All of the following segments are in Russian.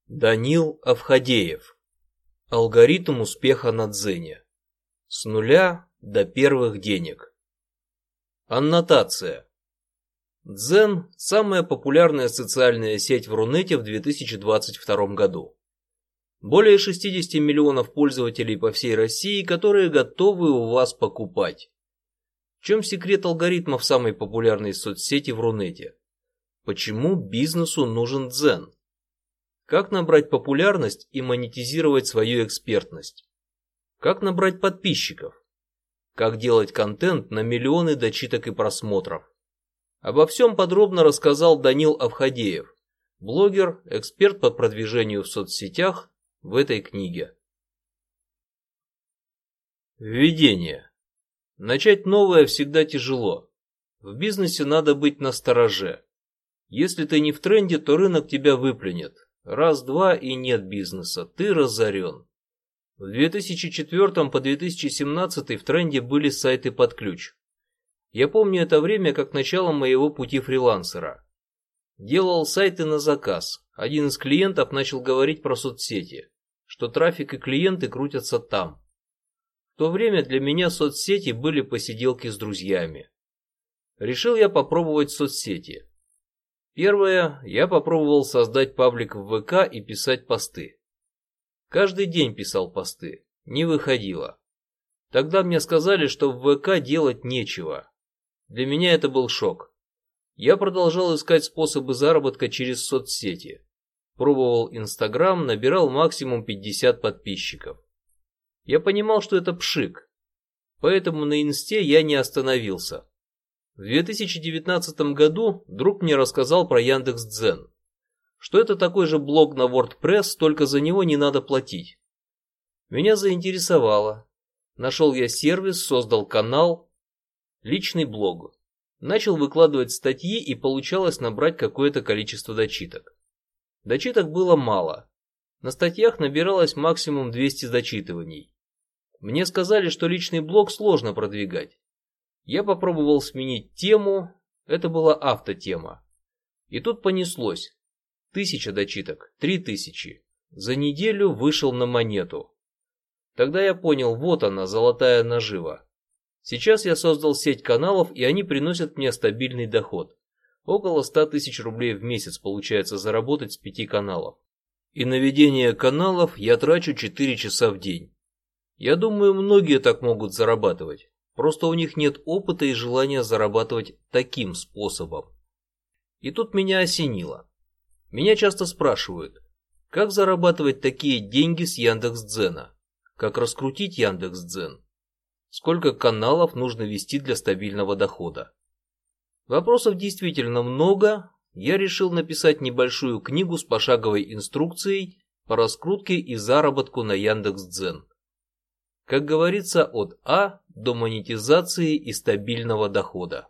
Данил Авхадеев. Алгоритм успеха на Дзене. С нуля до первых денег. Аннотация. Дзен – самая популярная социальная сеть в Рунете в 2022 году. Более 60 миллионов пользователей по всей России, которые готовы у вас покупать. В чем секрет алгоритмов самой популярной соцсети в Рунете? Почему бизнесу нужен Дзен? Как набрать популярность и монетизировать свою экспертность? Как набрать подписчиков? Как делать контент на миллионы дочиток и просмотров? Обо всем подробно рассказал Данил Авхадеев, блогер, эксперт по продвижению в соцсетях, в этой книге. Введение. Начать новое всегда тяжело. В бизнесе надо быть настороже. Если ты не в тренде, то рынок тебя выплюнет. Раз-два и нет бизнеса, ты разорен. В 2004 по 2017 в тренде были сайты под ключ. Я помню это время как начало моего пути фрилансера. Делал сайты на заказ. Один из клиентов начал говорить про соцсети, что трафик и клиенты крутятся там. В то время для меня соцсети были посиделки с друзьями. Решил я попробовать соцсети. Первое, я попробовал создать паблик в ВК и писать посты. Каждый день писал посты, не выходило. Тогда мне сказали, что в ВК делать нечего. Для меня это был шок. Я продолжал искать способы заработка через соцсети. Пробовал Инстаграм, набирал максимум 50 подписчиков. Я понимал, что это пшик, поэтому на Инсте я не остановился. В 2019 году друг мне рассказал про Яндекс.Дзен, что это такой же блог на WordPress, только за него не надо платить. Меня заинтересовало. Нашел я сервис, создал канал, личный блог. Начал выкладывать статьи и получалось набрать какое-то количество дочиток. Дочиток было мало. На статьях набиралось максимум 200 дочитываний. Мне сказали, что личный блог сложно продвигать. Я попробовал сменить тему, это была автотема. И тут понеслось. 1000 дочиток, 3000. За неделю вышел на монету. Тогда я понял, вот она, золотая нажива. Сейчас я создал сеть каналов, и они приносят мне стабильный доход. Около 100 тысяч рублей в месяц получается заработать с 5 каналов. И на ведение каналов я трачу 4 часа в день. Я думаю, многие так могут зарабатывать. Просто у них нет опыта и желания зарабатывать таким способом. И тут меня осенило. Меня часто спрашивают, как зарабатывать такие деньги с Яндекс.Дзена? Как раскрутить Яндекс.Дзен? Сколько каналов нужно вести для стабильного дохода? Вопросов действительно много. Я решил написать небольшую книгу с пошаговой инструкцией по раскрутке и заработку на Яндекс.Дзен. Как говорится, от А до монетизации и стабильного дохода.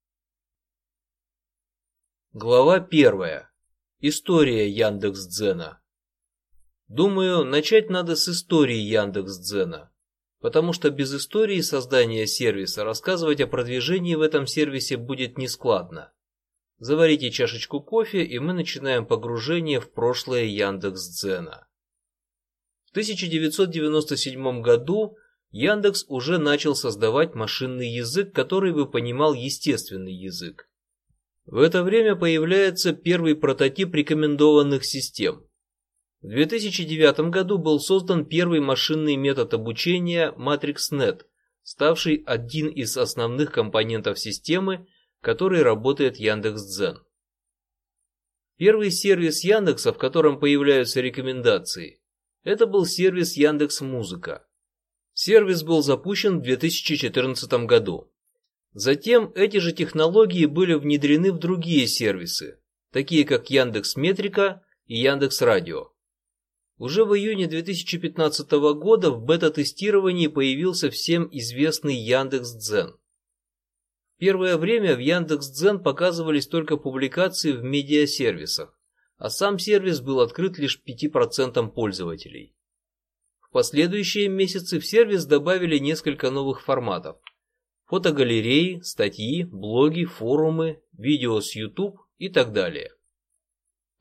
Глава 1. История Яндекс.Дзена. Думаю, начать надо с истории Яндекс.Дзена, потому что без истории создания сервиса рассказывать о продвижении в этом сервисе будет нескладно. Заварите чашечку кофе, и мы начинаем погружение в прошлое Яндекс.Дзена. В 1997 году Яндекс уже начал создавать машинный язык, который бы понимал естественный язык. В это время появляется первый прототип рекомендованных систем. В 2009 году был создан первый машинный метод обучения MatrixNet, ставший одним из основных компонентов системы, который работает Яндекс.Дзен. Первый сервис Яндекса, в котором появляются рекомендации, это был сервис Яндекс.Музыка. Сервис был запущен в 2014 году. Затем эти же технологии были внедрены в другие сервисы, такие как Яндекс.Метрика и Яндекс.Радио. Уже в июне 2015 года в бета-тестировании появился всем известный Яндекс.Дзен. В первое время в Яндекс.Дзен показывались только публикации в медиасервисах, а сам сервис был открыт лишь 5% пользователей. В последующие месяцы в сервис добавили несколько новых форматов: фотогалереи, статьи, блоги, форумы, видео с YouTube и так далее.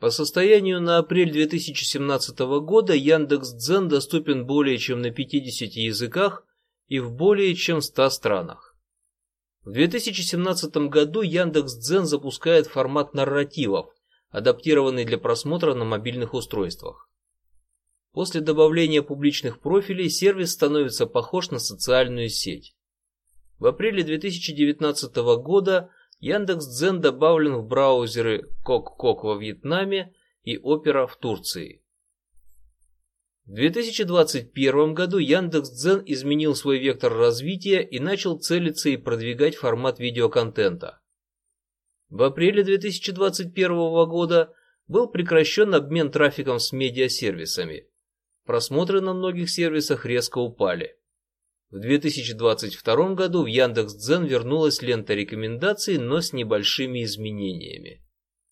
По состоянию на апрель 2017 года Яндекс.Дзен доступен более чем на 50 языках и в более чем 100 странах. В 2017 году Яндекс.Дзен запускает формат нарративов, адаптированный для просмотра на мобильных устройствах. После добавления публичных профилей сервис становится похож на социальную сеть. В апреле 2019 года Яндекс.Дзен добавлен в браузеры Кок-Кок во Вьетнаме и Opera в Турции. В 2021 году Яндекс.Дзен изменил свой вектор развития и начал целиться и продвигать формат видеоконтента. В апреле 2021 года был прекращен обмен трафиком с медиасервисами. Просмотры на многих сервисах резко упали. В 2022 году в Яндекс.Дзен вернулась лента рекомендаций, но с небольшими изменениями.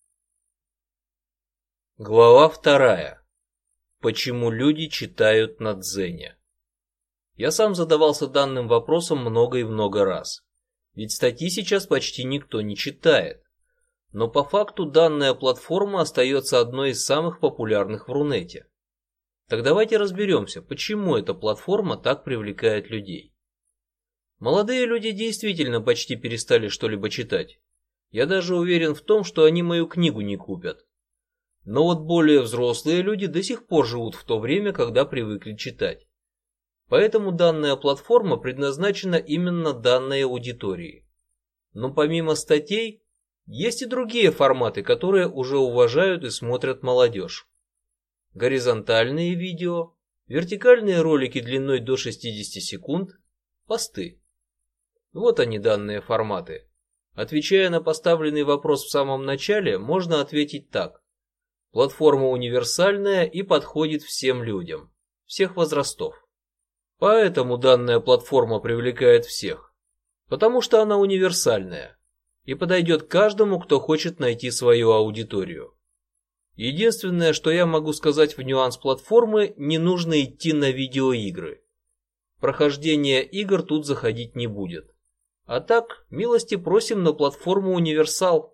Глава 2. Почему люди читают на Дзене? Я сам задавался данным вопросом много и много раз. Ведь статьи сейчас почти никто не читает. Но по факту данная платформа остается одной из самых популярных в Рунете. Так давайте разберемся, почему эта платформа так привлекает людей. Молодые люди действительно почти перестали что-либо читать. Я даже уверен в том, что они мою книгу не купят. Но вот более взрослые люди до сих пор живут в то время, когда привыкли читать. Поэтому данная платформа предназначена именно данной аудитории. Но помимо статей, есть и другие форматы, которые уже уважают и смотрят молодежь. Горизонтальные видео, вертикальные ролики длиной до 60 секунд, посты. Вот они, данные форматы. Отвечая на поставленный вопрос в самом начале, можно ответить так. Платформа универсальная и подходит всем людям, всех возрастов. Поэтому данная платформа привлекает всех. Потому что она универсальная и подойдет каждому, кто хочет найти свою аудиторию. Единственное, что я могу сказать в нюанс платформы, не нужно идти на видеоигры. Прохождение игр тут заходить не будет. А так, милости просим на платформу Универсал.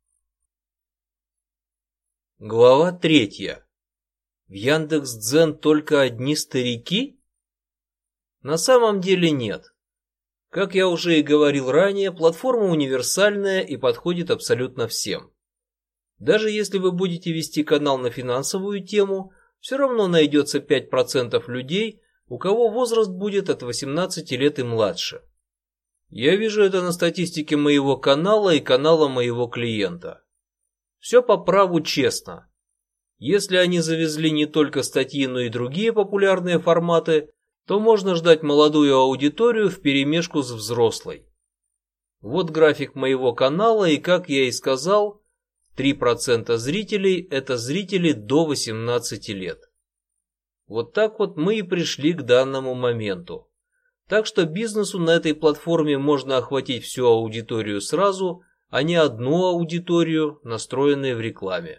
Глава 3. В Яндекс.Дзен только одни старики? На самом деле нет. Как я уже и говорил ранее, платформа универсальная и подходит абсолютно всем. Даже если вы будете вести канал на финансовую тему, все равно найдется 5% людей, у кого возраст будет от 18 лет и младше. Я вижу это на статистике моего канала и канала моего клиента. Все по праву честно. Если они завезли не только статьи, но и другие популярные форматы, то можно ждать молодую аудиторию вперемешку с взрослой. Вот график моего канала, и, как я и сказал, 3% зрителей – это зрители до 18 лет. Вот так вот мы и пришли к данному моменту. Так что бизнесу на этой платформе можно охватить всю аудиторию сразу, а не одну аудиторию, настроенную в рекламе.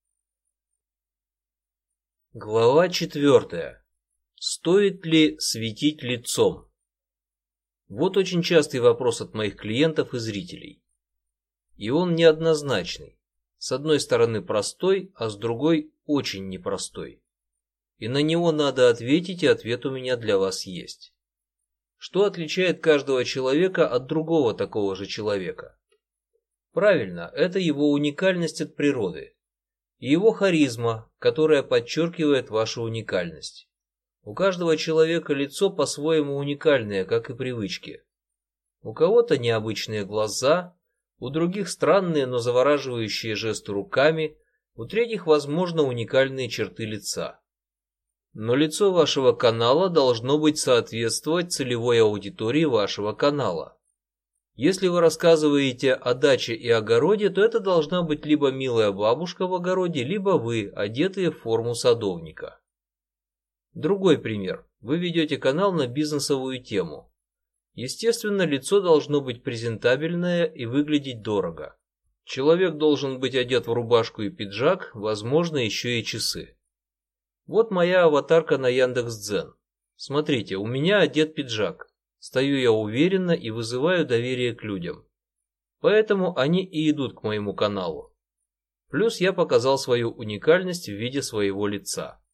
Глава 4. Стоит ли светить лицом? Вот очень частый вопрос от моих клиентов и зрителей. И он неоднозначный. С одной стороны простой, а с другой очень непростой. И на него надо ответить, и ответ у меня для вас есть. Что отличает каждого человека от другого такого же человека? Правильно, это его уникальность от природы. И его харизма, которая подчеркивает вашу уникальность. У каждого человека лицо по-своему уникальное, как и привычки. У кого-то необычные глаза, у других странные, но завораживающие жесты руками, у третьих, возможно, уникальные черты лица. Но лицо вашего канала должно быть соответствовать целевой аудитории вашего канала. Если вы рассказываете о даче и огороде, то это должна быть либо милая бабушка в огороде, либо вы, одетые в форму садовника. Другой пример. Вы ведете канал на бизнесовую тему. Естественно, лицо должно быть презентабельное и выглядеть дорого. Человек должен быть одет в рубашку и пиджак, возможно, еще и часы. Вот моя аватарка на Яндекс.Дзен. Смотрите, у меня одет пиджак. Стою я уверенно и вызываю доверие к людям. Поэтому они и идут к моему каналу. Плюс я показал свою уникальность в виде своего лица.